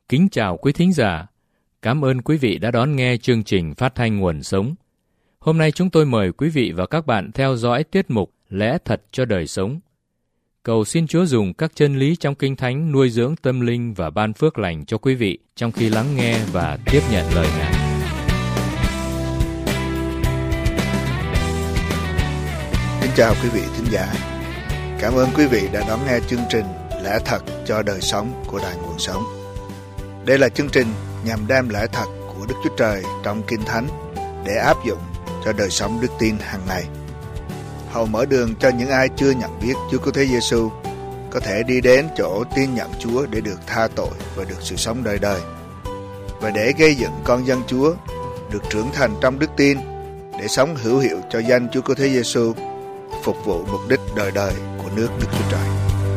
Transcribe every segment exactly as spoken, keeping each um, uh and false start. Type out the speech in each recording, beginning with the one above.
Kính chào quý thính giả. Cảm ơn quý vị đã đón nghe chương trình phát thanh Nguồn Sống. Hôm nay chúng tôi mời quý vị và các bạn theo dõi tiết mục Lẽ Thật cho Đời Sống. Cầu xin Chúa dùng các chân lý trong Kinh Thánh nuôi dưỡng tâm linh và ban phước lành cho quý vị trong khi lắng nghe và tiếp nhận lời Ngài. Kính chào quý vị thính giả. Cảm ơn quý vị đã đón nghe chương trình Lẽ Thật cho Đời Sống của Đài Nguồn Sống. Đây là chương trình nhằm đem lẽ thật của Đức Chúa Trời trong Kinh Thánh để áp dụng cho đời sống đức tin hàng ngày. Hầu mở đường cho những ai chưa nhận biết Chúa Cứu Thế Giêsu có thể đi đến chỗ tin nhận Chúa để được tha tội và được sự sống đời đời, và để gây dựng con dân Chúa được trưởng thành trong đức tin để sống hữu hiệu cho danh Chúa Cứu Thế Giêsu, phục vụ mục đích đời đời của nước Đức Chúa Trời.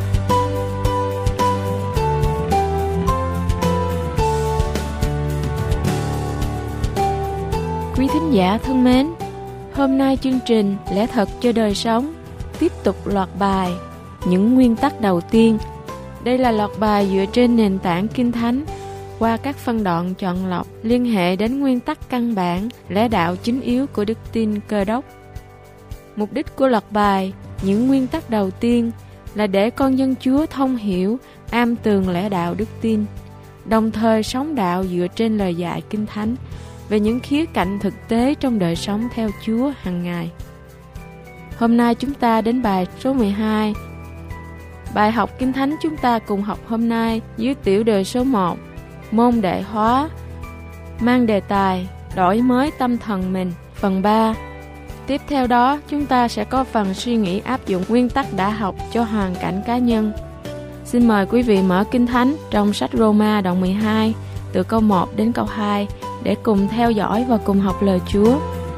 Quý thính giả thân mến, hôm nay chương trình Lẽ Thật cho Đời Sống tiếp tục loạt bài Những nguyên tắc đầu tiên. Đây là loạt bài dựa trên nền tảng Kinh Thánh qua các phân đoạn chọn lọc liên hệ đến nguyên tắc căn bản, lẽ đạo chính yếu của đức tin Cơ Đốc. Mục đích của loạt bài Những nguyên tắc đầu tiên là để con dân Chúa thông hiểu, am tường lẽ đạo đức tin, đồng thời sống đạo dựa trên lời dạy Kinh Thánh về những khía cạnh thực tế trong đời sống theo Chúa hàng ngày. Hôm nay chúng ta đến bài số mười hai. Bài học Kinh Thánh chúng ta cùng học hôm nay dưới tiểu đề số một, môn đệ hóa, mang đề tài đổi mới tâm thần mình, phần ba. Tiếp theo đó chúng ta sẽ có phần suy nghĩ áp dụng nguyên tắc đã học cho hoàn cảnh cá nhân. Xin mời quý vị mở Kinh Thánh trong sách Roma đoạn mười hai từ câu một đến câu hai để cùng theo dõi và cùng học lời Chúa.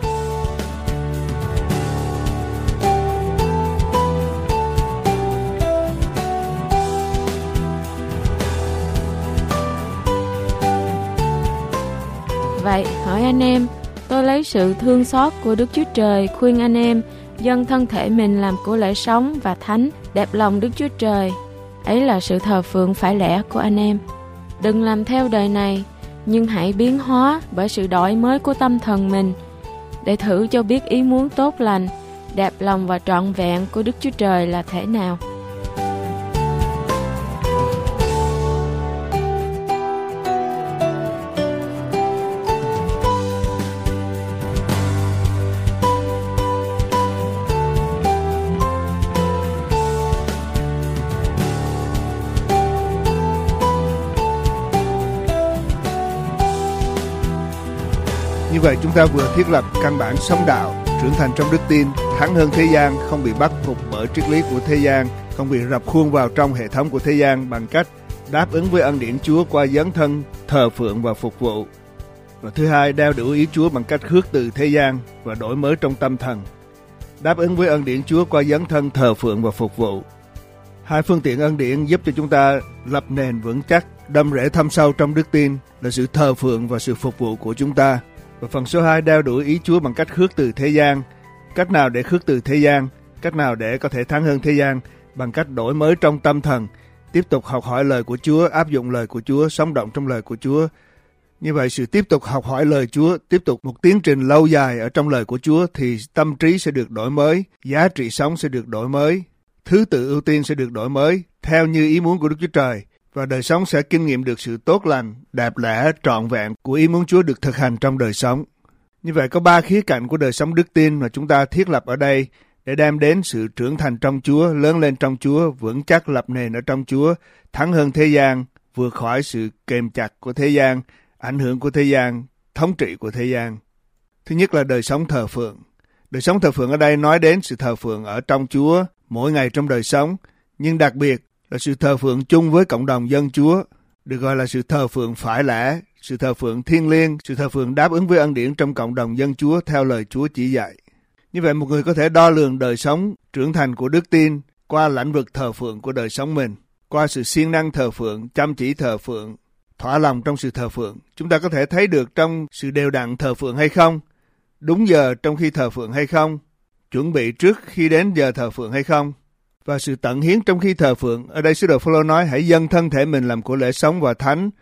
Vậy hỏi anh em, tôi lấy sự thương xót của Đức Chúa Trời khuyên anh em dâng thân thể mình làm của lễ sống và thánh, đẹp lòng Đức Chúa Trời. Ấy là sự thờ phượng phải lẽ của anh em. Đừng làm theo đời này, nhưng hãy biến hóa bởi sự đổi mới của tâm thần mình, để thử cho biết ý muốn tốt lành, đẹp lòng và trọn vẹn của Đức Chúa Trời là thế nào. Như vậy chúng ta vừa thiết lập căn bản sống đạo, trưởng thành trong đức tin, thắng hơn thế gian, không bị bắt phục bởi triết lý của thế gian, không bị rập khuôn vào trong hệ thống của thế gian bằng cách đáp ứng với ân điển Chúa qua dấn thân, thờ phượng và phục vụ. Và thứ hai, đeo đủ ý Chúa bằng cách khước từ thế gian và đổi mới trong tâm thần. Đáp ứng với ân điển Chúa qua dấn thân, thờ phượng và phục vụ. Hai phương tiện ân điển giúp cho chúng ta lập nền vững chắc, đâm rễ thâm sâu trong đức tin là sự thờ phượng và sự phục vụ của chúng ta. Và phần số hai, đeo đuổi ý Chúa bằng cách khước từ thế gian. Cách nào để khước từ thế gian? Cách nào để có thể thắng hơn thế gian? Bằng cách đổi mới trong tâm thần, tiếp tục học hỏi lời của Chúa, áp dụng lời của Chúa, sống động trong lời của Chúa. Như vậy, sự tiếp tục học hỏi lời Chúa, tiếp tục một tiến trình lâu dài ở trong lời của Chúa thì tâm trí sẽ được đổi mới, giá trị sống sẽ được đổi mới, thứ tự ưu tiên sẽ được đổi mới theo như ý muốn của Đức Chúa Trời. Và đời sống sẽ kinh nghiệm được sự tốt lành, đẹp lẽ, trọn vẹn của ý muốn Chúa được thực hành trong đời sống. Như vậy có ba khía cạnh của đời sống đức tin mà chúng ta thiết lập ở đây để đem đến sự trưởng thành trong Chúa, lớn lên trong Chúa, vững chắc lập nền ở trong Chúa, thắng hơn thế gian, vượt khỏi sự kềm chặt của thế gian, ảnh hưởng của thế gian, thống trị của thế gian. Thứ nhất là đời sống thờ phượng. Đời sống thờ phượng ở đây nói đến sự thờ phượng ở trong Chúa mỗi ngày trong đời sống, nhưng đặc biệt là sự thờ phượng chung với cộng đồng dân Chúa, được gọi là sự thờ phượng phải lẽ, sự thờ phượng thiêng liêng, sự thờ phượng đáp ứng với ân điển trong cộng đồng dân Chúa theo lời Chúa chỉ dạy. Như vậy một người có thể đo lường đời sống trưởng thành của đức tin qua lĩnh vực thờ phượng của đời sống mình, qua sự siêng năng thờ phượng, chăm chỉ thờ phượng, thỏa lòng trong sự thờ phượng. Chúng ta có thể thấy được trong sự đều đặn thờ phượng hay không, đúng giờ trong khi thờ phượng hay không, chuẩn bị trước khi đến giờ thờ phượng hay không, và sự tận hiến trong khi thờ phượng. Ở đây sứ đồ Phêrô nói hãy dâng thân thể mình làm của lễ sống và thánh,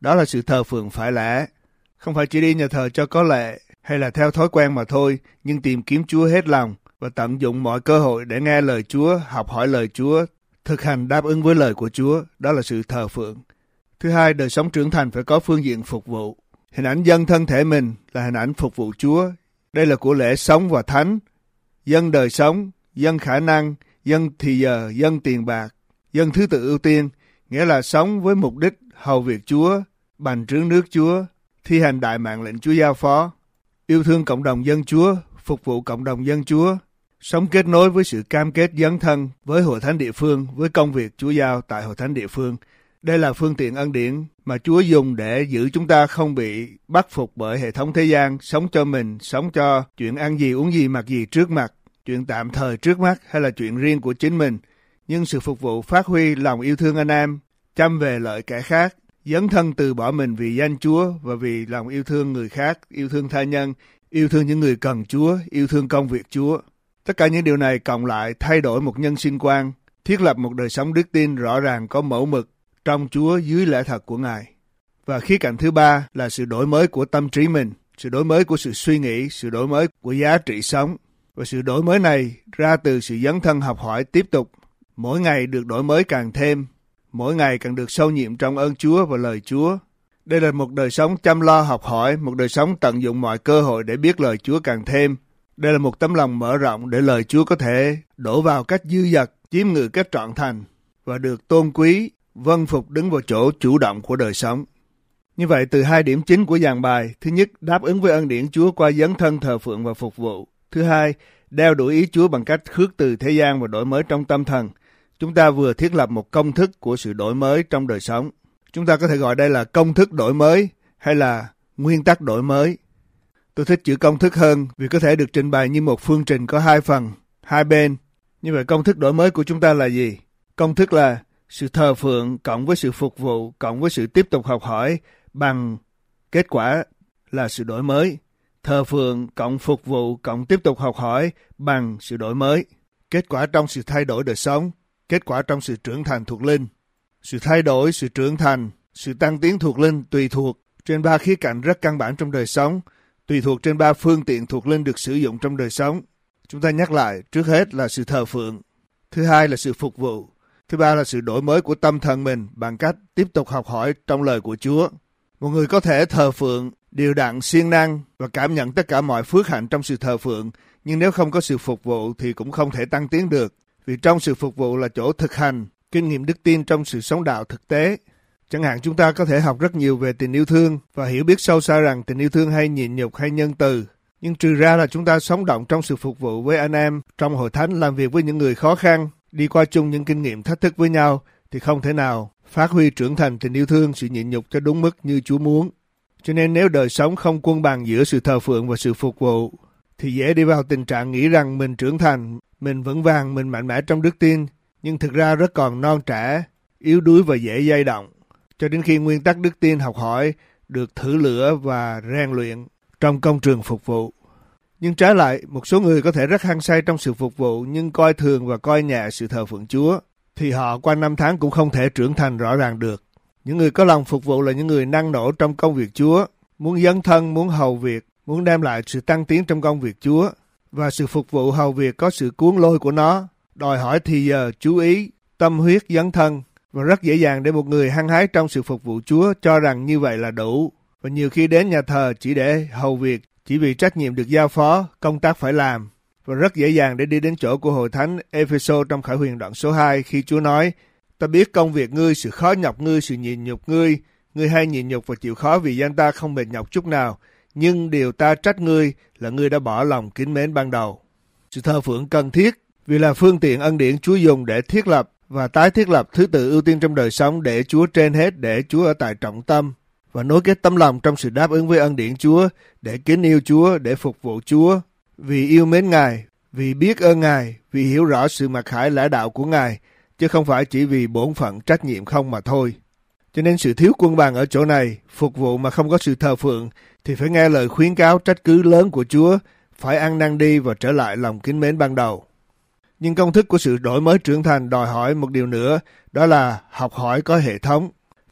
Đó là sự thờ phượng phải lẽ. Không phải chỉ đi nhà thờ cho có lệ hay là theo thói quen mà thôi, nhưng tìm kiếm Chúa hết lòng và tận dụng mọi cơ hội để nghe lời Chúa, học hỏi lời Chúa, thực hành đáp ứng với lời của Chúa. Đó là sự thờ phượng. Thứ hai, đời sống trưởng thành phải có phương diện phục vụ. Hình ảnh dâng thân thể mình là hình ảnh phục vụ Chúa. Đây là của lễ sống và thánh. Dâng đời sống, dâng khả năng, dâng thì giờ, dâng tiền bạc, dâng thứ tự ưu tiên, nghĩa là sống với mục đích hầu việc Chúa, bành trướng nước Chúa, thi hành đại mạng lệnh Chúa giao phó, yêu thương cộng đồng dân Chúa, phục vụ cộng đồng dân Chúa, sống kết nối với sự cam kết dấn thân với hội thánh địa phương, với công việc Chúa giao tại hội thánh địa phương. Đây là phương tiện ân điển mà Chúa dùng để giữ chúng ta không bị bắt phục bởi hệ thống thế gian, sống cho mình, sống cho chuyện ăn gì, uống gì, mặc gì trước mặt, chuyện tạm thời trước mắt hay là chuyện riêng của chính mình. Nhưng sự phục vụ phát huy lòng yêu thương anh em, chăm về lợi kẻ khác, dấn thân từ bỏ mình vì danh Chúa và vì lòng yêu thương người khác, yêu thương tha nhân, yêu thương những người cần Chúa, yêu thương công việc Chúa. Tất cả những điều này cộng lại thay đổi một nhân sinh quan, thiết lập một đời sống đức tin rõ ràng có mẫu mực trong Chúa dưới lẽ thật của Ngài. Và khía cạnh thứ ba là sự đổi mới của tâm trí mình, sự đổi mới của sự suy nghĩ, sự đổi mới của giá trị sống. Và sự đổi mới này ra từ sự dấn thân học hỏi tiếp tục, mỗi ngày được đổi mới càng thêm, mỗi ngày càng được sâu nhiệm trong ơn Chúa và lời Chúa. Đây là một đời sống chăm lo học hỏi, một đời sống tận dụng mọi cơ hội để biết lời Chúa càng thêm. Đây là một tấm lòng mở rộng để lời Chúa có thể đổ vào cách dư dật, chiếm ngự cách trọn thành và được tôn quý, vâng phục đứng vào chỗ chủ động của đời sống. Như vậy, từ hai điểm chính của dàn bài, thứ nhất, đáp ứng với ân điển Chúa qua dấn thân thờ phượng và phục vụ. Thứ hai, đeo đuổi ý Chúa bằng cách khước từ thế gian và đổi mới trong tâm thần. Chúng ta vừa thiết lập một công thức của sự đổi mới trong đời sống. Chúng ta có thể gọi đây là công thức đổi mới hay là nguyên tắc đổi mới. Tôi thích chữ công thức hơn vì có thể được trình bày như một phương trình có hai phần, hai bên. Như vậy công thức đổi mới của chúng ta là gì? Công thức là sự thờ phượng cộng với sự phục vụ cộng với sự tiếp tục học hỏi bằng kết quả là sự đổi mới. Thờ phượng cộng phục vụ cộng tiếp tục học hỏi bằng sự đổi mới. Kết quả trong sự thay đổi đời sống, kết quả trong sự trưởng thành thuộc linh. Sự thay đổi, sự trưởng thành, sự tăng tiến thuộc linh tùy thuộc trên ba khía cạnh rất căn bản trong đời sống, tùy thuộc trên ba phương tiện thuộc linh được sử dụng trong đời sống. Chúng ta nhắc lại, trước hết là sự thờ phượng, thứ hai là sự phục vụ, thứ ba là sự đổi mới của tâm thần mình bằng cách tiếp tục học hỏi trong lời của Chúa. Một người có thể thờ phượng đều đặn, siêng năng và cảm nhận tất cả mọi phước hạnh trong sự thờ phượng, nhưng nếu không có sự phục vụ thì cũng không thể tăng tiến được, vì trong sự phục vụ là chỗ thực hành kinh nghiệm đức tin trong sự sống đạo thực tế. Chẳng hạn chúng ta có thể học rất nhiều về tình yêu thương và hiểu biết sâu xa rằng tình yêu thương hay nhịn nhục hay nhân từ, nhưng trừ ra là chúng ta sống động trong sự phục vụ với anh em trong hội thánh, làm việc với những người khó khăn, đi qua chung những kinh nghiệm thách thức với nhau, thì không thể nào phát huy trưởng thành tình yêu thương, sự nhịn nhục cho đúng mức như Chúa muốn. Cho nên nếu đời sống không cân bằng giữa sự thờ phượng và sự phục vụ, thì dễ đi vào tình trạng nghĩ rằng mình trưởng thành, mình vững vàng, mình mạnh mẽ trong đức tin, nhưng thực ra rất còn non trẻ, yếu đuối và dễ dao động, cho đến khi nguyên tắc đức tin học hỏi được thử lửa và rèn luyện trong công trường phục vụ. Nhưng trái lại, một số người có thể rất hăng say trong sự phục vụ nhưng coi thường và coi nhẹ sự thờ phượng Chúa, thì họ qua năm tháng cũng không thể trưởng thành rõ ràng được. Những người có lòng phục vụ là những người năng nổ trong công việc Chúa, muốn dấn thân, muốn hầu việc, muốn đem lại sự tăng tiến trong công việc Chúa. Và sự phục vụ hầu việc có sự cuốn lôi của nó, đòi hỏi thì giờ, chú ý, tâm huyết, dấn thân. Và rất dễ dàng để một người hăng hái trong sự phục vụ Chúa cho rằng như vậy là đủ. Và nhiều khi đến nhà thờ chỉ để hầu việc, chỉ vì trách nhiệm được giao phó, công tác phải làm. Và rất dễ dàng để đi đến chỗ của hội thánh Epheso trong Khải Huyền đoạn số hai khi Chúa nói: ta biết công việc ngươi, sự khó nhọc ngươi, sự nhịn nhục ngươi, ngươi hay nhịn nhục và chịu khó vì danh ta không mệt nhọc chút nào. Nhưng điều ta trách ngươi là ngươi đã bỏ lòng kính mến ban đầu. Sự thờ phượng cần thiết vì là phương tiện ân điển Chúa dùng để thiết lập và tái thiết lập thứ tự ưu tiên trong đời sống, để Chúa trên hết, để Chúa ở tại trọng tâm và nối kết tấm lòng trong sự đáp ứng với ân điển Chúa, để kính yêu Chúa, để phục vụ Chúa, vì yêu mến Ngài, vì biết ơn Ngài, vì hiểu rõ sự mặc khải lẽ đạo của Ngài, chứ không phải chỉ vì bổn phận trách nhiệm không mà thôi. Cho nên sự thiếu cân bằng ở chỗ này, phục vụ mà không có sự thờ phượng, thì phải nghe lời khuyến cáo trách cứ lớn của Chúa, phải ăn năn đi và trở lại lòng kính mến ban đầu. Nhưng công thức của sự đổi mới trưởng thành đòi hỏi một điều nữa, đó là học hỏi có hệ thống.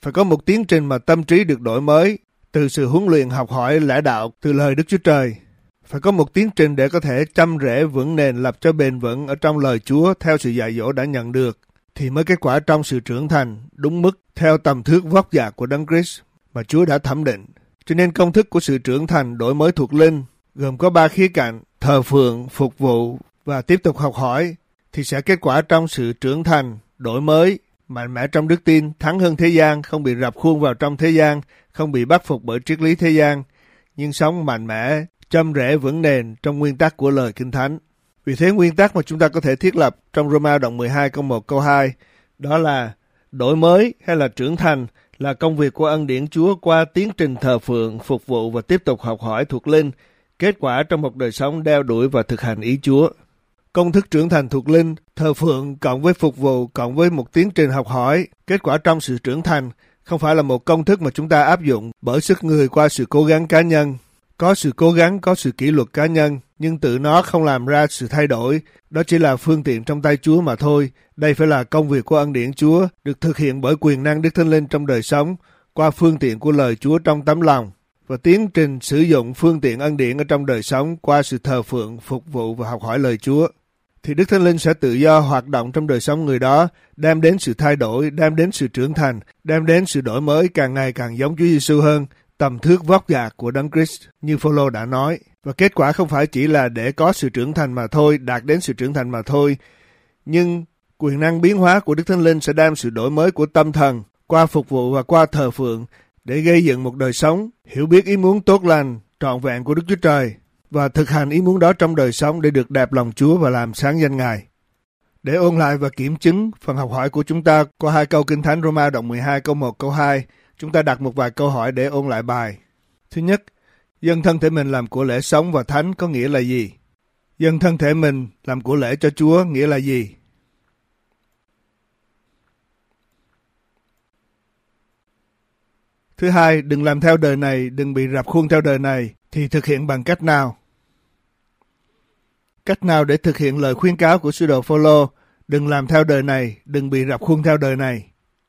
Phải có một tiến trình mà tâm trí được đổi mới từ sự huấn luyện học hỏi lẽ đạo từ lời Đức Chúa Trời. Phải có một tiến trình để có thể chăm rễ vững nền lập cho bền vững ở trong lời Chúa theo sự dạy dỗ đã nhận được, thì mới kết quả trong sự trưởng thành đúng mức theo tầm thước vóc dạc của Đấng Christ mà Chúa đã thẩm định. Cho nên công thức của sự trưởng thành đổi mới thuộc linh gồm có ba khía cạnh: thờ phượng, phục vụ và tiếp tục học hỏi, thì sẽ kết quả trong sự trưởng thành, đổi mới, mạnh mẽ trong đức tin, thắng hơn thế gian, không bị rập khuôn vào trong thế gian, không bị bắt phục bởi triết lý thế gian, nhưng sống mạnh mẽ, châm rễ vững nền trong nguyên tắc của lời Kinh Thánh. Vì thế nguyên tắc mà chúng ta có thể thiết lập trong Roma đoạn mười hai câu một câu hai, đó là đổi mới hay là trưởng thành là công việc của ân điển Chúa qua tiến trình thờ phượng, phục vụ và tiếp tục học hỏi thuộc linh, kết quả trong một đời sống đeo đuổi và thực hành ý Chúa. Công thức trưởng thành thuộc linh, thờ phượng cộng với phục vụ cộng với một tiến trình học hỏi, kết quả trong sự trưởng thành, không phải là một công thức mà chúng ta áp dụng bởi sức người qua sự cố gắng cá nhân. Có sự cố gắng, có sự kỷ luật cá nhân, nhưng tự nó không làm ra sự thay đổi. Đó chỉ là phương tiện trong tay Chúa mà thôi. Đây phải là công việc của ân điển Chúa, được thực hiện bởi quyền năng Đức Thánh Linh trong đời sống, qua phương tiện của lời Chúa trong tấm lòng, và tiến trình sử dụng phương tiện ân điển ở trong đời sống qua sự thờ phượng, phục vụ và học hỏi lời Chúa. Thì Đức Thánh Linh sẽ tự do hoạt động trong đời sống người đó, đem đến sự thay đổi, đem đến sự trưởng thành, đem đến sự đổi mới càng ngày càng giống Chúa Giêsu hơn, tầm thước vóc dạc của Đấng Christ như Phô-lô đã nói. Và kết quả không phải chỉ là để có sự trưởng thành mà thôi, đạt đến sự trưởng thành mà thôi, nhưng quyền năng biến hóa của Đức Thánh Linh sẽ đem sự đổi mới của tâm thần qua phục vụ và qua thờ phượng để gây dựng một đời sống hiểu biết ý muốn tốt lành, trọn vẹn của Đức Chúa Trời và thực hành ý muốn đó trong đời sống để được đẹp lòng Chúa và làm sáng danh Ngài. Để ôn lại và kiểm chứng phần học hỏi của chúng ta qua hai câu Kinh Thánh Roma đoạn mười hai câu một câu hai, chúng ta đặt một vài câu hỏi để ôn lại bài. Thứ nhất, dâng thân thể mình làm của lễ sống và thánh có nghĩa là gì? Dâng thân thể mình làm của lễ cho Chúa nghĩa là gì? Thứ hai, đừng làm theo đời này, đừng bị rập khuôn theo đời này, thì thực hiện bằng cách nào? Cách nào để thực hiện lời khuyên cáo của sứ đồ Phô-lô, đừng làm theo đời này, đừng bị rập khuôn theo đời này?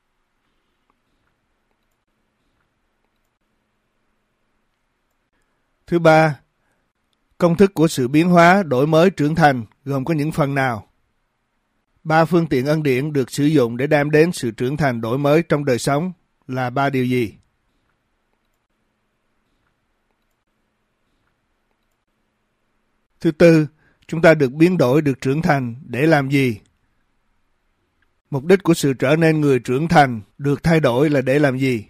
Thứ ba, công thức của sự biến hóa, đổi mới, trưởng thành gồm có những phần nào? Ba phương tiện ân điển được sử dụng để đem đến sự trưởng thành đổi mới trong đời sống là ba điều gì? Thứ tư, chúng ta được biến đổi, được trưởng thành để làm gì? Mục đích của sự trở nên người trưởng thành, được thay đổi là để làm gì?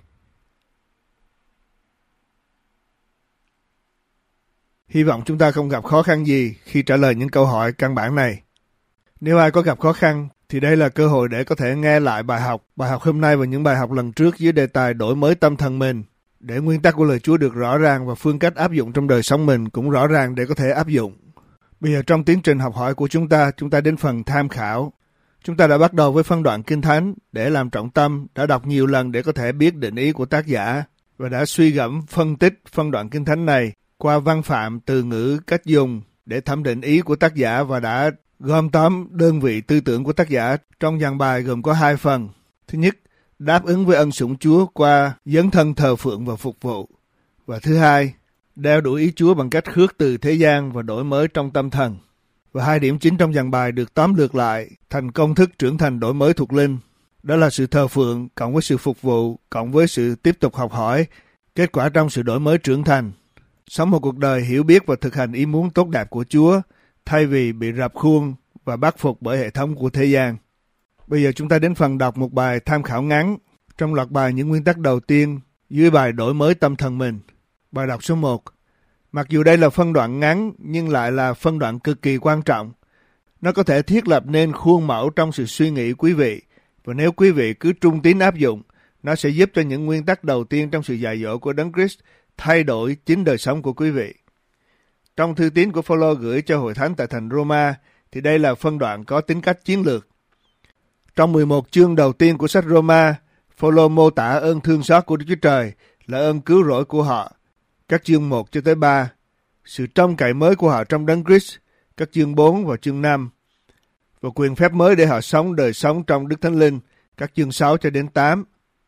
Hy vọng chúng ta không gặp khó khăn gì khi trả lời những câu hỏi căn bản này. Nếu ai có gặp khó khăn, thì đây là cơ hội để có thể nghe lại bài học, bài học hôm nay và những bài học lần trước dưới đề tài đổi mới tâm thần mình, để nguyên tắc của lời Chúa được rõ ràng và phương cách áp dụng trong đời sống mình cũng rõ ràng để có thể áp dụng. Bây giờ trong tiến trình học hỏi của chúng ta, chúng ta đến phần tham khảo. Chúng ta đã bắt đầu với phân đoạn Kinh Thánh để làm trọng tâm, đã đọc nhiều lần để có thể biết định ý của tác giả và đã suy gẫm, phân tích phân đoạn Kinh Thánh này qua văn phạm, từ ngữ, cách dùng để thẩm định ý của tác giả và đã gom tóm đơn vị tư tưởng của tác giả trong dàn bài gồm có hai phần. Thứ nhất, đáp ứng với ân sủng Chúa qua dấn thân thờ phượng và phục vụ. Và thứ hai, đeo đuổi ý Chúa bằng cách khước từ thế gian và đổi mới trong tâm thần. Và hai điểm chính trong dàn bài được tóm lược lại thành công thức trưởng thành đổi mới thuộc linh. Đó là sự thờ phượng cộng với sự phục vụ cộng với sự tiếp tục học hỏi, kết quả trong sự đổi mới trưởng thành. Sống một cuộc đời hiểu biết và thực hành ý muốn tốt đẹp của Chúa thay vì bị rập khuôn và bắt phục bởi hệ thống của thế gian. Bây giờ chúng ta đến phần đọc một bài tham khảo ngắn trong loạt bài những nguyên tắc đầu tiên dưới bài đổi mới tâm thần mình. Bài đọc số một. Mặc dù đây là phân đoạn ngắn nhưng lại là phân đoạn cực kỳ quan trọng. Nó có thể thiết lập nên khuôn mẫu trong sự suy nghĩ quý vị, và nếu quý vị cứ trung tín áp dụng, nó sẽ giúp cho những nguyên tắc đầu tiên trong sự dạy dỗ của Đấng Christ thay đổi chính đời sống của quý vị. Trong thư tín của Phô-lô gửi cho hội thánh tại thành Roma, thì đây là phân đoạn có tính cách chiến lược. Trong mười một chương đầu tiên của sách Roma, Phô-lô mô tả ơn thương xót của Đức Chúa Trời là ơn cứu rỗi của họ, các chương một cho tới ba, sự trông cậy mới của họ trong Đấng Christ, các chương bốn và chương năm, và quyền phép mới để họ sống đời sống trong Đức Thánh Linh, các chương sáu cho đến tám.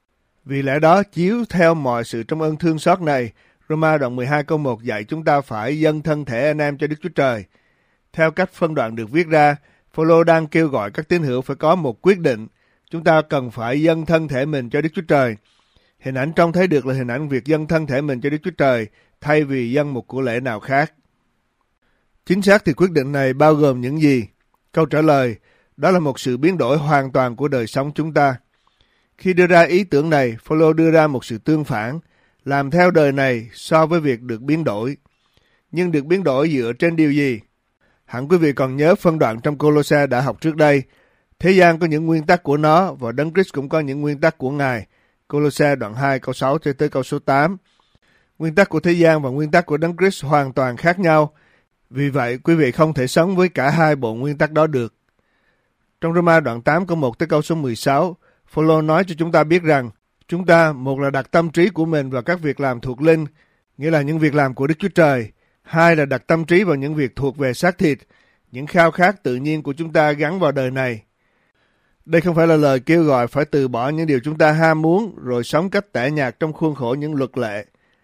Vì lẽ đó, chiếu theo mọi sự trong ơn thương xót này, Roma đoạn mười hai câu một dạy chúng ta phải dâng thân thể anh em cho Đức Chúa Trời. Theo cách phân đoạn được viết ra, Phô-lô đang kêu gọi các tín hữu phải có một quyết định. Chúng ta cần phải dâng thân thể mình cho Đức Chúa Trời. Hình ảnh trông thấy được là hình ảnh việc dâng thân thể mình cho Đức Chúa Trời thay vì dâng một của lễ nào khác. Chính xác thì quyết định này bao gồm những gì? Câu trả lời, đó là một sự biến đổi hoàn toàn của đời sống chúng ta. Khi đưa ra ý tưởng này, Phô-lô đưa ra một sự tương phản, làm theo đời này so với việc được biến đổi. Nhưng được biến đổi dựa trên điều gì? Hẳn quý vị còn nhớ phân đoạn trong Cô-lô-se đã học trước đây. Thế gian có những nguyên tắc của nó và Đấng Christ cũng có những nguyên tắc của Ngài. Cô-lô-se đoạn hai câu sáu cho tới câu số tám. Nguyên tắc của thế gian và nguyên tắc của Đấng Christ hoàn toàn khác nhau. Vì vậy, quý vị không thể sống với cả hai bộ nguyên tắc đó được. Trong Roma đoạn tám câu một tới câu số mười sáu, Phô-lô nói cho chúng ta biết rằng chúng ta, một là đặt tâm trí của mình vào các việc làm thuộc linh, nghĩa là những việc làm của Đức Chúa Trời. Hai là đặt tâm trí vào những việc thuộc về xác thịt, những khao khát tự nhiên của chúng ta gắn vào đời này. Đây không phải là lời kêu gọi phải từ bỏ những điều chúng ta ham muốn rồi sống cách tẻ nhạt trong khuôn khổ những luật lệ.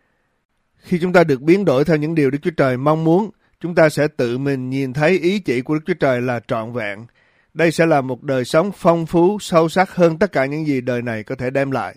Khi chúng ta được biến đổi theo những điều Đức Chúa Trời mong muốn, chúng ta sẽ tự mình nhìn thấy ý chỉ của Đức Chúa Trời là trọn vẹn. Đây sẽ là một đời sống phong phú, sâu sắc hơn tất cả những gì đời này có thể đem lại.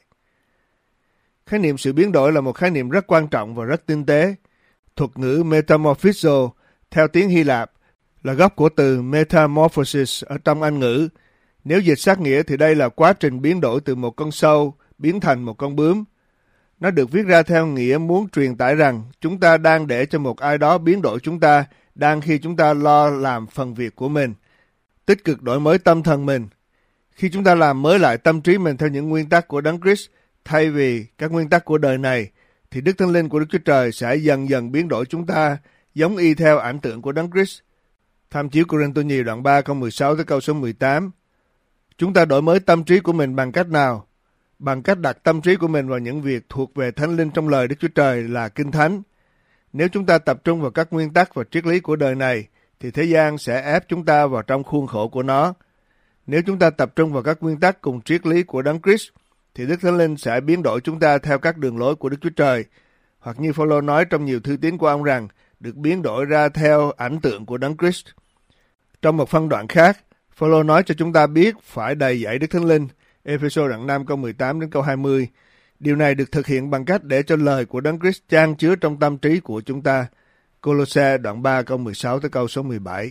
Khái niệm sự biến đổi là một khái niệm rất quan trọng và rất tinh tế. Thuật ngữ metamorphizo, theo tiếng Hy Lạp, là gốc của từ metamorphosis ở trong Anh ngữ. Nếu dịch sát nghĩa thì đây là quá trình biến đổi từ một con sâu biến thành một con bướm. Nó được viết ra theo nghĩa muốn truyền tải rằng chúng ta đang để cho một ai đó biến đổi chúng ta, đang khi chúng ta lo làm phần việc của mình, tích cực đổi mới tâm thần mình. Khi chúng ta làm mới lại tâm trí mình theo những nguyên tắc của Đấng Christ thay vì các nguyên tắc của đời này, thì Đức Thánh Linh của Đức Chúa Trời sẽ dần dần biến đổi chúng ta giống y theo ảnh tượng của Đấng Christ. Tham chiếu Cô-rinh-tô nhì đoạn ba câu mười sáu tới câu số mười tám. Chúng ta đổi mới tâm trí của mình bằng cách nào? Bằng cách đặt tâm trí của mình vào những việc thuộc về Thánh Linh trong lời Đức Chúa Trời là Kinh Thánh. Nếu chúng ta tập trung vào các nguyên tắc và triết lý của đời này, thì thế gian sẽ ép chúng ta vào trong khuôn khổ của nó. Nếu chúng ta tập trung vào các nguyên tắc cùng triết lý của Đấng Christ, thì Đức Thánh Linh sẽ biến đổi chúng ta theo các đường lối của Đức Chúa Trời. Hoặc như Phô-lô nói trong nhiều thư tín của ông rằng, được biến đổi ra theo ảnh tượng của Đấng Christ. Trong một phân đoạn khác, Phô-lô nói cho chúng ta biết phải đầy dẫy Đức Thánh Linh. Ê-phê-sô đoạn năm câu mười tám đến câu hai mươi. Điều này được thực hiện bằng cách để cho lời của Đấng Christ chan chứa trong tâm trí của chúng ta. Cô-lô-se đoạn ba câu mười sáu tới câu số mười bảy.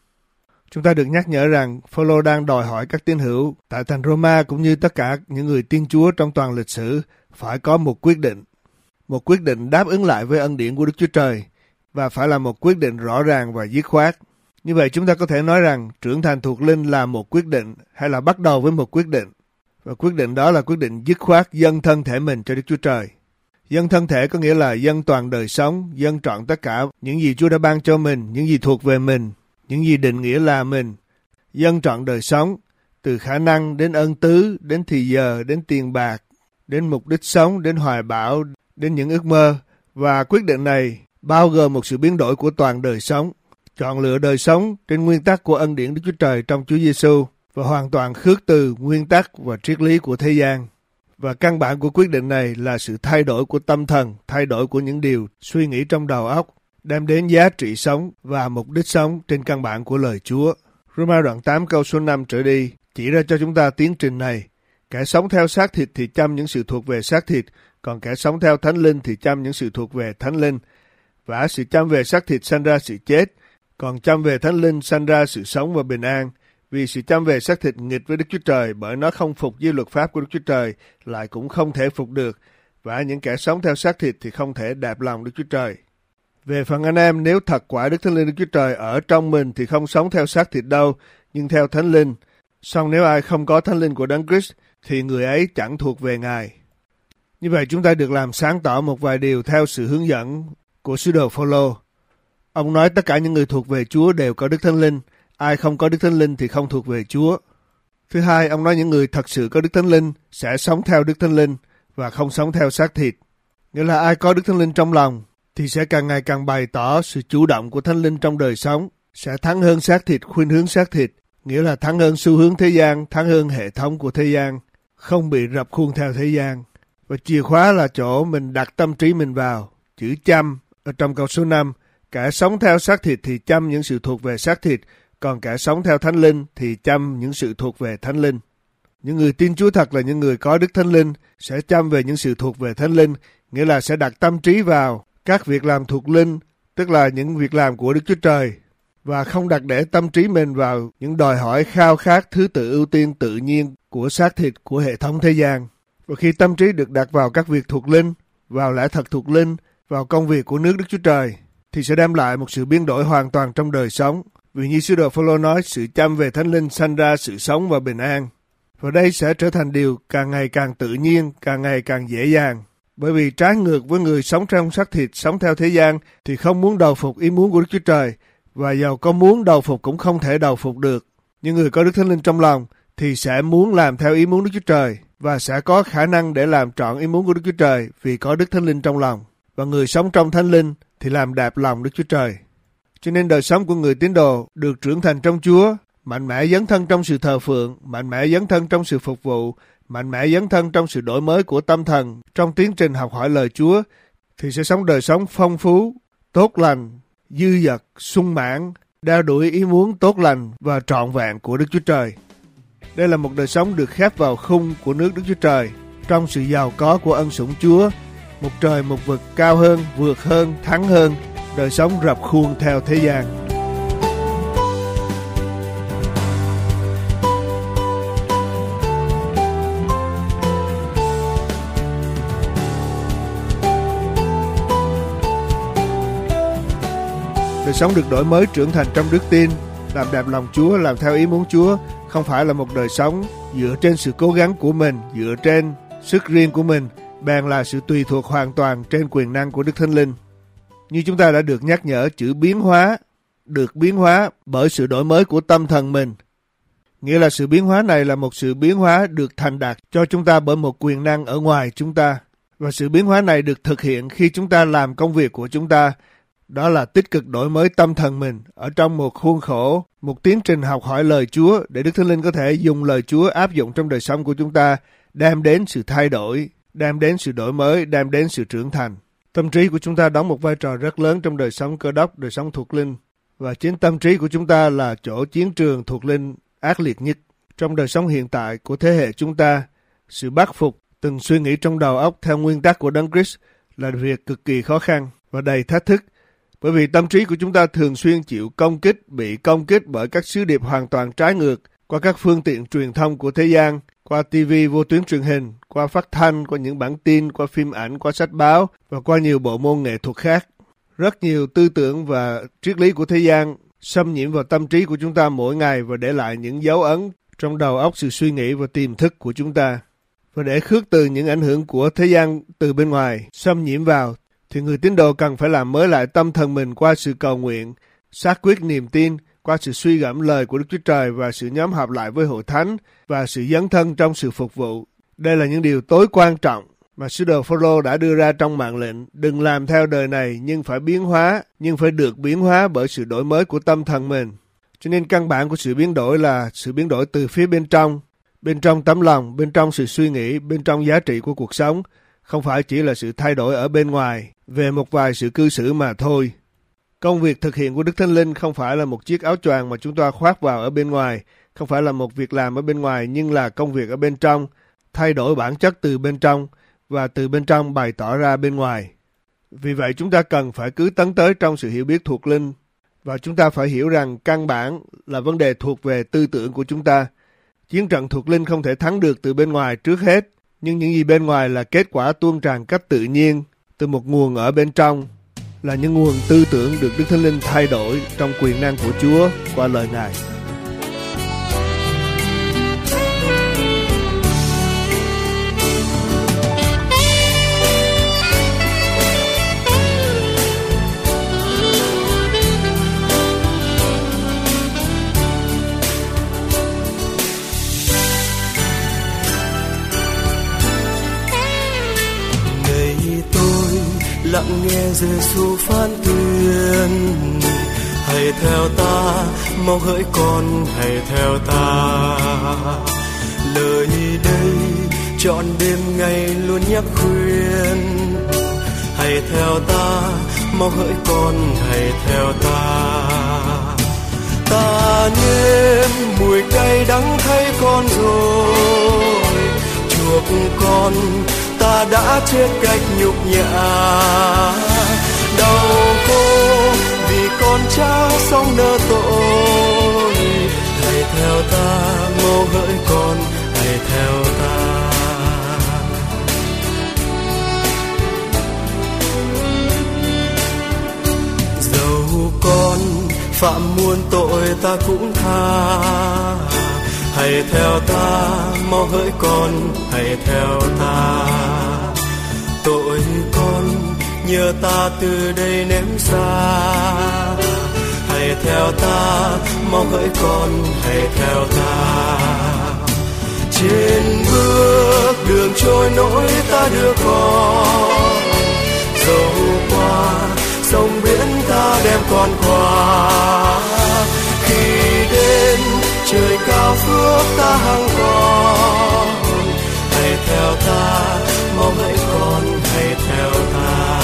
Chúng ta được nhắc nhở rằng Phô-lô đang đòi hỏi các tín hữu tại thành Roma cũng như tất cả những người tin Chúa trong toàn lịch sử phải có một quyết định. Một quyết định đáp ứng lại với ân điển của Đức Chúa Trời và phải là một quyết định rõ ràng và dứt khoát. Như vậy chúng ta có thể nói rằng trưởng thành thuộc linh là một quyết định hay là bắt đầu với một quyết định. Và quyết định đó là quyết định dứt khoát dâng thân thể mình cho Đức Chúa Trời. Dâng thân thể có nghĩa là dâng toàn đời sống, dâng trọn tất cả những gì Chúa đã ban cho mình, những gì thuộc về mình, những gì định nghĩa là mình. Dâng trọn đời sống, từ khả năng đến ân tứ, đến thì giờ, đến tiền bạc, đến mục đích sống, đến hoài bão, đến những ước mơ. Và quyết định này bao gồm một sự biến đổi của toàn đời sống. Chọn lựa đời sống trên nguyên tắc của ân điển Đức Chúa Trời trong Chúa Giêsu và hoàn toàn khước từ nguyên tắc và triết lý của thế gian. Và căn bản của quyết định này là sự thay đổi của tâm thần, thay đổi của những điều suy nghĩ trong đầu óc, đem đến giá trị sống và mục đích sống trên căn bản của lời Chúa. Roma đoạn tám câu số năm trở đi chỉ ra cho chúng ta tiến trình này. Kẻ sống theo xác thịt thì chăm những sự thuộc về xác thịt, còn kẻ sống theo Thánh Linh thì chăm những sự thuộc về Thánh Linh. Và sự chăm về xác thịt sanh ra sự chết, còn chăm về Thánh Linh sanh ra sự sống và bình an. Vì sự chăm về xác thịt nghịch với Đức Chúa Trời, bởi nó không phục với luật pháp của Đức Chúa Trời, lại cũng không thể phục được. Và những kẻ sống theo xác thịt thì không thể đạp lòng Đức Chúa Trời. Về phần anh em, nếu thật quả Đức Thánh Linh Đức Chúa Trời ở trong mình thì không sống theo xác thịt đâu, nhưng theo Thánh Linh. Song nếu ai không có Thánh Linh của Đấng Christ, thì người ấy chẳng thuộc về Ngài. Như vậy chúng ta được làm sáng tỏ một vài điều theo sự hướng dẫn của sứ đồ Phô-lô. Ông nói tất cả những người thuộc về Chúa đều có Đức Thánh Linh. Ai không có Đức Thánh Linh thì không thuộc về Chúa. Thứ hai, ông nói những người thật sự có Đức Thánh Linh sẽ sống theo Đức Thánh Linh và không sống theo xác thịt. Nghĩa là ai có Đức Thánh Linh trong lòng thì sẽ càng ngày càng bày tỏ sự chủ động của Thánh Linh trong đời sống, sẽ thắng hơn xác thịt, khuynh hướng xác thịt, nghĩa là thắng hơn xu hướng thế gian, thắng hơn hệ thống của thế gian, không bị rập khuôn theo thế gian. Và chìa khóa là chỗ mình đặt tâm trí mình vào. Chữ chăm ở trong câu số năm, kẻ sống theo xác thịt thì chăm những sự thuộc về xác thịt, còn kẻ sống theo Thánh Linh thì chăm những sự thuộc về Thánh Linh. Những người tin Chúa thật là những người có Đức Thánh Linh sẽ chăm về những sự thuộc về Thánh Linh, nghĩa là sẽ đặt tâm trí vào các việc làm thuộc linh, tức là những việc làm của Đức Chúa Trời, và không đặt để tâm trí mình vào những đòi hỏi khao khát thứ tự ưu tiên tự nhiên của xác thịt, của hệ thống thế gian. Và khi tâm trí được đặt vào các việc thuộc linh, vào lẽ thật thuộc linh, vào công việc của nước Đức Chúa Trời, thì sẽ đem lại một sự biến đổi hoàn toàn trong đời sống. Vì như sứ đồ Phêrô nói, sự chăm về Thánh Linh sanh ra sự sống và bình an. Và đây sẽ trở thành điều càng ngày càng tự nhiên, càng ngày càng dễ dàng. Bởi vì trái ngược với người sống trong xác thịt, sống theo thế gian, thì không muốn đầu phục ý muốn của Đức Chúa Trời, và dầu có muốn đầu phục cũng không thể đầu phục được. Nhưng người có Đức Thánh Linh trong lòng thì sẽ muốn làm theo ý muốn Đức Chúa Trời, và sẽ có khả năng để làm trọn ý muốn của Đức Chúa Trời vì có Đức Thánh Linh trong lòng. Và người sống trong Thánh Linh thì làm đẹp lòng Đức Chúa Trời. Cho nên đời sống của người tín đồ được trưởng thành trong Chúa, mạnh mẽ dấn thân trong sự thờ phượng, mạnh mẽ dấn thân trong sự phục vụ, mạnh mẽ dấn thân trong sự đổi mới của tâm thần, trong tiến trình học hỏi lời Chúa, thì sẽ sống đời sống phong phú, tốt lành, dư dật, sung mãn, đeo đuổi ý muốn tốt lành và trọn vẹn của Đức Chúa Trời. Đây là một đời sống được khép vào khung của nước Đức Chúa Trời, trong sự giàu có của ân sủng Chúa, một trời một vực cao hơn, vượt hơn, thắng hơn, đời sống rập khuôn theo thế gian. Đời sống được đổi mới trưởng thành trong đức tin, làm đẹp lòng Chúa, làm theo ý muốn Chúa, không phải là một đời sống dựa trên sự cố gắng của mình, dựa trên sức riêng của mình, bèn là sự tùy thuộc hoàn toàn trên quyền năng của Đức Thánh Linh. Như chúng ta đã được nhắc nhở, chữ biến hóa, được biến hóa bởi sự đổi mới của tâm thần mình. Nghĩa là sự biến hóa này là một sự biến hóa được thành đạt cho chúng ta bởi một quyền năng ở ngoài chúng ta. Và sự biến hóa này được thực hiện khi chúng ta làm công việc của chúng ta. Đó là tích cực đổi mới tâm thần mình ở trong một khuôn khổ, một tiến trình học hỏi lời Chúa để Đức Thánh Linh có thể dùng lời Chúa áp dụng trong đời sống của chúng ta, đem đến sự thay đổi, đem đến sự đổi mới, đem đến sự trưởng thành. Tâm trí của chúng ta đóng một vai trò rất lớn trong đời sống Cơ Đốc, đời sống thuộc linh. Và chính tâm trí của chúng ta là chỗ chiến trường thuộc linh ác liệt nhất. Trong đời sống hiện tại của thế hệ chúng ta, sự bắt phục từng suy nghĩ trong đầu óc theo nguyên tắc của Đấng Christ là việc cực kỳ khó khăn và đầy thách thức. Bởi vì tâm trí của chúng ta thường xuyên chịu công kích, bị công kích bởi các sứ điệp hoàn toàn trái ngược qua các phương tiện truyền thông của thế gian, qua ti vi vô tuyến truyền hình, qua phát thanh, qua những bản tin, qua phim ảnh, qua sách báo và qua nhiều bộ môn nghệ thuật khác. Rất nhiều tư tưởng và triết lý của thế gian xâm nhiễm vào tâm trí của chúng ta mỗi ngày và để lại những dấu ấn trong đầu óc, sự suy nghĩ và tiềm thức của chúng ta. Và để khước từ những ảnh hưởng của thế gian từ bên ngoài xâm nhiễm vào, thì người tín đồ cần phải làm mới lại tâm thần mình qua sự cầu nguyện, xác quyết niềm tin, qua sự suy gẫm lời của Đức Chúa Trời và sự nhóm họp lại với hội thánh và sự dấn thân trong sự phục vụ. Đây là những điều tối quan trọng mà sứ đồ Phêrô đã đưa ra trong mạng lệnh: đừng làm theo đời này nhưng phải biến hóa, nhưng phải được biến hóa bởi sự đổi mới của tâm thần mình. Cho nên căn bản của sự biến đổi là sự biến đổi từ phía bên trong, bên trong tấm lòng, bên trong sự suy nghĩ, bên trong giá trị của cuộc sống, không phải chỉ là sự thay đổi ở bên ngoài về một vài sự cư xử mà thôi. Công việc thực hiện của Đức Thánh Linh không phải là một chiếc áo choàng mà chúng ta khoác vào ở bên ngoài, không phải là một việc làm ở bên ngoài, nhưng là công việc ở bên trong, thay đổi bản chất từ bên trong và từ bên trong bày tỏ ra bên ngoài. Vì vậy chúng ta cần phải cứ tấn tới trong sự hiểu biết thuộc linh, và chúng ta phải hiểu rằng căn bản là vấn đề thuộc về tư tưởng của chúng ta. Chiến trận thuộc linh không thể thắng được từ bên ngoài trước hết, nhưng những gì bên ngoài là kết quả tuôn tràn cách tự nhiên từ một nguồn ở bên trong, là những nguồn tư tưởng được Đức Thánh Linh thay đổi trong quyền năng của Chúa qua lời Ngài. Lặng nghe Giê-xu phán tuyên: hãy theo ta, mau hỡi con, hãy theo ta. Lời đây trọn đêm ngày luôn nhắc khuyên. Hãy theo ta, mau hỡi con, hãy theo ta. Ta nếm mùi cay đắng thấy con rồi, chuộc con ta đã chết cách nhục nhã. Đau khổ vì con cha sống nợ tội. Hãy theo ta, mau hỡi con, hãy theo ta. Dẫu con phạm muôn tội ta cũng tha. Hãy theo ta, mau hỡi con, hãy theo ta. Tội con nhờ ta từ đây ném xa. Hãy theo ta, mau hỡi con, hãy theo ta. Trên bước đường trôi nổi ta đưa con, dẫu qua sông biển ta đem con qua. Khi đến trời cao phước ta hằng còn. Hãy theo ta, mau hỡi con, hãy theo ta.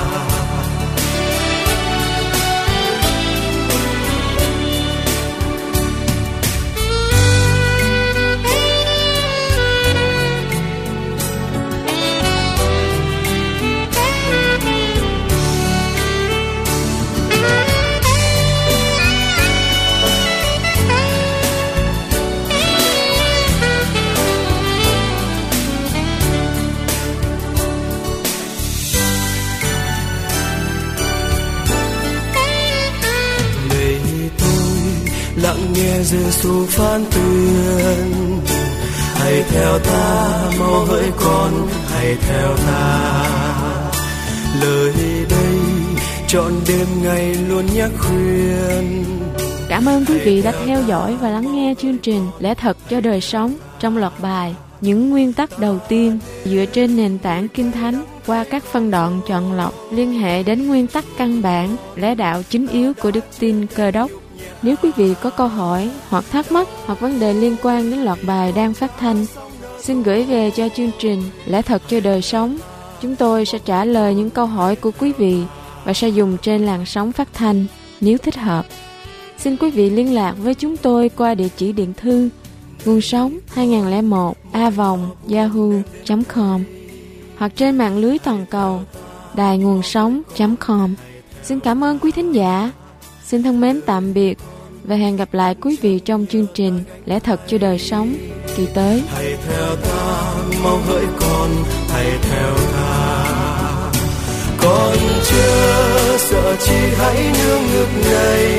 Lặng nghe Giêsu phán tuyên. Hãy theo ta, mau hỡi con, hãy theo ta. Lời đây trọn đêm ngày luôn nhắc khuyên. Cảm ơn quý vị đã theo dõi và lắng nghe chương trình Lẽ Thật cho Đời Sống trong loạt bài Những Nguyên Tắc Đầu Tiên dựa trên nền tảng Kinh Thánh qua các phân đoạn chọn lọc liên hệ đến nguyên tắc căn bản, lẽ đạo chính yếu của đức tin Cơ Đốc. Nếu quý vị có câu hỏi hoặc thắc mắc hoặc vấn đề liên quan đến loạt bài đang phát thanh, xin gửi về cho chương trình Lẽ Thật cho Đời Sống. Chúng tôi sẽ trả lời những câu hỏi của quý vị và sẽ dùng trên làn sóng phát thanh nếu thích hợp. Xin quý vị liên lạc với chúng tôi qua địa chỉ điện thư nguồn sống hai không một a vòng yahoo chấm com hoặc trên mạng lưới toàn cầu đài nguồn sống chấm com. Xin cảm ơn quý thính giả. Xin thân mến tạm biệt và hẹn gặp lại quý vị trong chương trình Lẽ Thật cho Đời Sống kỳ tới. Hãy theo ta, mau hỡi con, hãy theo ta. Con chưa sợ chi, hãy nương ngực này.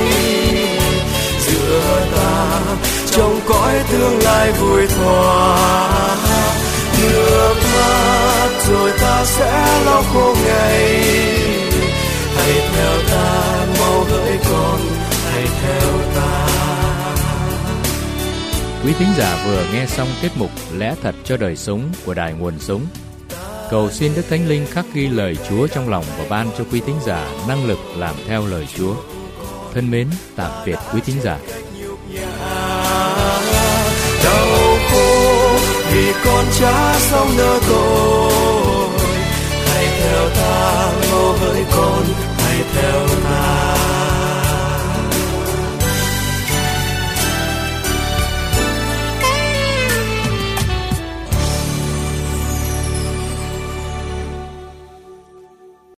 Dựa ta trong cõi tương lai vui thỏa. Nước mắt rồi ta sẽ lau khô ngày. Hãy theo ta, mau hỡi con, hãy theo ta. Quý thính giả vừa nghe xong tiết mục Lẽ Thật cho Đời Sống của Đài Nguồn Sống. Cầu xin Đức Thánh Linh khắc ghi lời Chúa trong lòng và ban cho quý thính giả năng lực làm theo lời Chúa. Thân mến, tạm biệt quý thính giả. Đau khổ vì con cha sống nợ tội. Hãy theo ta, mau hỡi con, hãy theo